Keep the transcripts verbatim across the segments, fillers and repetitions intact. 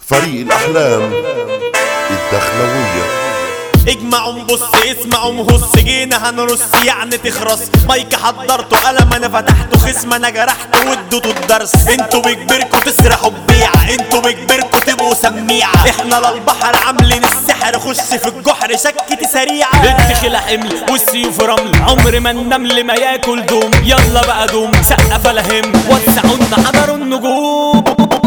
فريق الأحلام الدخلوية. اجمعوا نبص اسمعوا مهص جينا هنرص يعني تخرس مايك حضرته قلم انا فتحته خصم انا جرحته واديته الدرس. انتوا بكبركوا تسرحوا ببيعة انتوا بكبركوا تبقوا سميعة احنا للبحر عاملين السحر خش في الجحر شكتي سريعة. الدخلة حمل والسيوف رمل عمر ما النمل ما ياكل دوم. يلا بقى دوم سقف لهم وسعونا حضروا النجوم.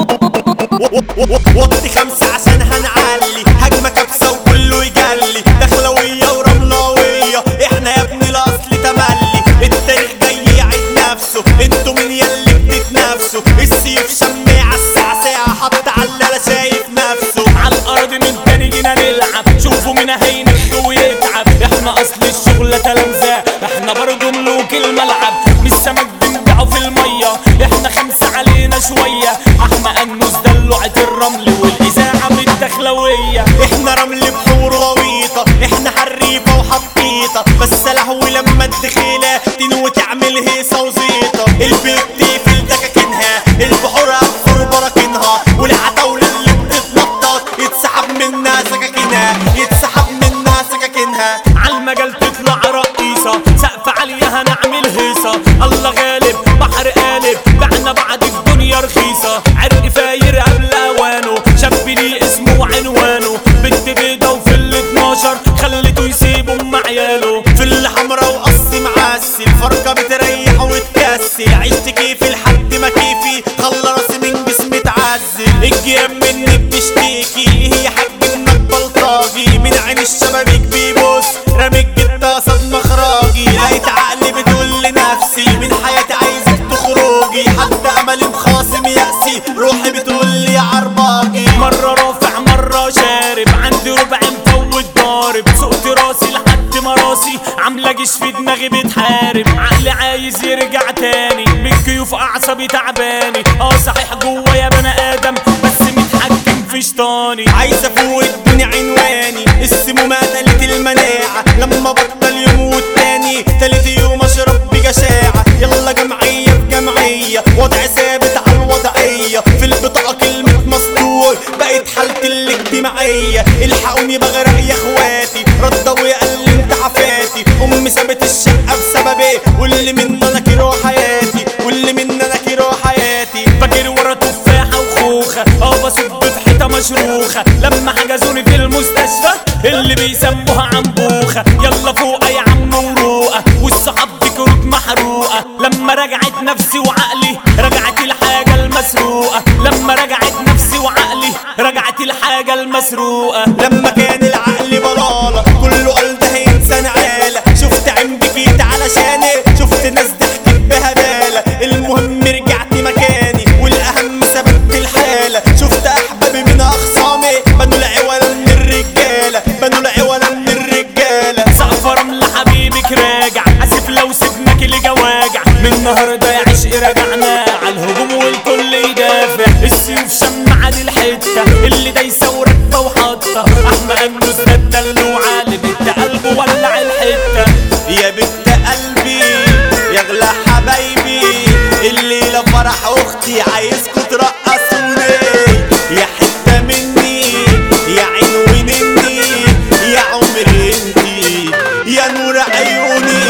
وقت خمسة عشان هنعلي هجمة كبسة وكله يجلي دخلوية ورملاوية احنا يا ابني الاصل تملي. التاريخ جاي يعيد نفسه انتوا مين ياللي بتتنافسوا. السيف شماعة السعساعة حط علالة شايف نفسه. على الارض من تاني جينا نلعب شوفوا مين هينخ ويتعب. احنا اصل الشغلة تلامذة احنا برضو ملوك الملعب مش سمك بنبيعه في المية. احنا خمسة علينا شوية احنا انوس دلوعة الرمل والاذاعة بالدخلوية. احنا رمل بحور غويطة احنا حريفة وحطيطة بس لهوي لما الدخيلة تنوي تعمل هيصة وزيطة. البيت تقفل دكاكينها البحور اكفر براكينها والعتاولة اللي بتتنطط يتسحب منها سكاكينها يتسحب منها سكاكينها. عالمجال تطلع رقيصة سقف عالية هنعمل هيصة. الله غالب بحر قالب بعنا بعد الدنيا رخيصة. عرق فاير قبل اوانه شاب ليه اسمه وعنوانه. بنت بيضة وفي ال اتناشر خلته يسيب ام عياله. في اللي حمرا وقص معسي الفرقة بتريح وتكسي. عشت كيفي لحد ما كيفي خلى راسي من جسمي تعزل. الجيران مني بتشتكي هي حاج انك بلطاجي من عين الشبابيك بيبص رامي الجتة صدمة خراجي. لقيت عقلي بتقول لنفسي من حياتي عايزك تخرجي حتى املي مخاصم يأسي روحي بتقول لي عرباجي. مرة رافع مرة شارب عندي ربع مفوت ضارب. سقت راسي لحد ما راسي عاملة جيش في دماغي بتحارب. عقلي عايز يرجع تاني من كيوف اعصابي تعباني. اه صحيح جوا يا بني ادم بس متحكم في شيطاني. عايز افوق الدنيا عنواني السمومة قتلت المناعة لما بطل يموت تاني تالت يوم اشرب بجشاعة. يلا جمعية في جمعية وضع ثابت على الوضعية في البطاقة كلمة مصدور بقت حالتي الاجتماعية. الحقوني بغرق يا اخواتي ردوا وقال انت عفاتي. امي سابت الشقة بسببي واللي منه انا كيرو حياتي واللي منه انا كيرو حياتي. بجري ورا تفاحة وخوخة اه بصب في حيطة مشروخة لما حجزوني في المستشفى اللي بيسموها عنبوخة. يلا فوق يا عم وروقة والصحاب دي كروت محروقة. لما رجعت نفسي وعقلي رجعت الحاجة المسروقة. لما رجعت نفسي وعقلي رجعت الحاجة المسروقة. لما كان العقل بلالة كله قال ده انسان عالة. شفت عندي فيت علشاني شفت ناس ضحكت بهبالة. المهم رجعت مكاني والاهم ثبت الحالة. شفت احبابي من اخصامي بنوا العوالة من الرجالة بنوا العوالة من الرجالة. سقف رمل حبيبك راجع اسف لو سيبناك اللي جواجع. من النهارده يا عشق رجعنا عالهجوم والكل يدافع. السيوف شمعة دي الحتة اللي دايسة وركبة وحاطة. احمد النوس ده الدلوعة اللي بنت قلبه ولع الحتة. يا بنت قلبي يا اغلى حبايبي الليلة فرح اختي عايزكوا ترقصوني. يا حتة مني يا عين ونني يا عمري انتي يا نور عيوني.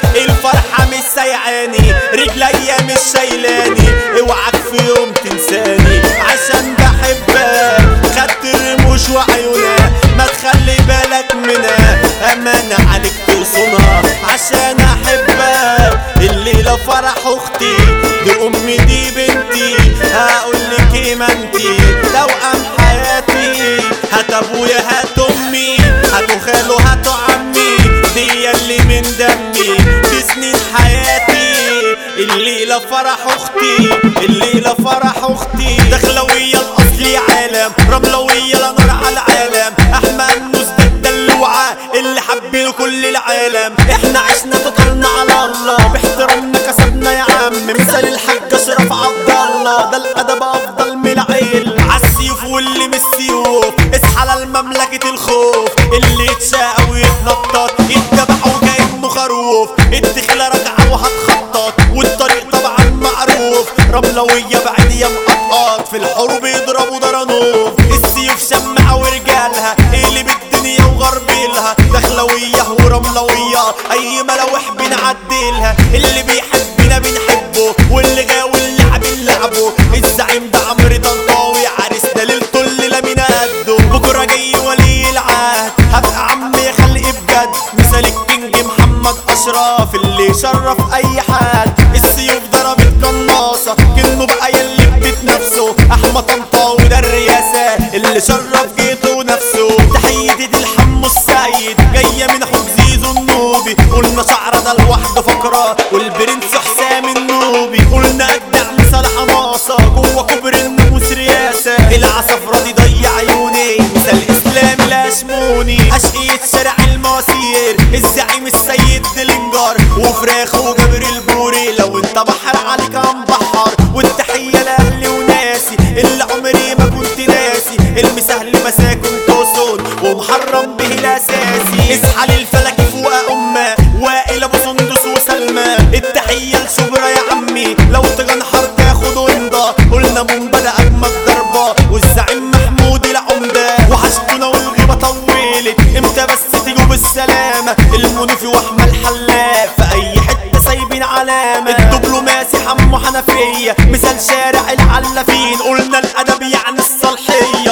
الفرحة مش سايعاني رجليا مش شايلاني. اوعك في يوم تنساني عشان بحبك. خدت الرموش وعيونها ما تخلي بالك منها امانة عليك توصنها عشان احبك. الليلة فرح اختي دي امي دي بنتي هقولك ايه ما انتي توأم حياتي. هات ابويا هات امي هاتوا خالو هاتوا عمي دي اللي من دمي دي سنين حياتي. الليلة فرح اختي الليلة فرح اختي. دخلوية الاصلي عالم رملوية لا نار على العالم. احمد النوس ده الدلوعة اللي حبينه كل العالم. احنا عشنا تطلنا على الله باحترامنا كسبنا يا عم. مثال الحاج اشرف عبد الله ده الادب افضل من العيل. عالسيوف واللي مش سيوف اصحى للمملكة الخوف. اللي يتشاقى ويتنطط يتذبح وكأنه خروف. الدخلة راجعة وهتخطط والطريق طبعا معروف. رملوية بعيد يا مقطقط في الحروب يضربوا درانوف. شوف السيوف شمعة ورجالها قلب الدنيا وغربلها دخلوية ورملوية اي ملاوح بنعدلها اللي بيحبنا بنحبه واللي غاوي اللعب نلعبه الزعيم ده عمرو طنطاوي عريسنا ليلته الليلة من قده بكرة جاي ولي العهد هبقى عم يا خلق بجد مثال الكينج محمد اشرف اللي شرف اي حد السيوف ضربت قناصة كأنه بقى يلي بتتنافسه احمد طنطاوي ده الرئاسة اللي شرف جيته نفسه تحية دي الحمو السيد جاية من اخوك زيزو النوبي قلنا شعره ده لوحده فقرة والبرنس حسام النوبي قلنا ابدع مثال حماصة جوه كبر الناموس رياسة العصفرة دي ضيع عيوني مثال اسلام الاشموني اشقية شارع المواسير الزعيم السيد دلنجر وفراخ وجابر البوري لو انت بحر عليك هنبحر والتحية لاهلي وناسي اللي عمري ما كنت ناسي المسهل مساكن توسون ومحرم به الاساسي اصحى للفلك فوق امه وائل ابو سندس وسلمى التحية لشبرا يا عمي لو تجنحر تاخد ونضة قلنا منبدا اجمد ضربة والزعيم محمود العمدة وحشتنا والغيبة طولت امتى بس تيجوا بالسلامة المنيفي واحمد حلاق في اي حتة سايبين علامة الدبلوماسي حمو حنفية مثال شارع العلافين قلنا الادب يعني الصالحية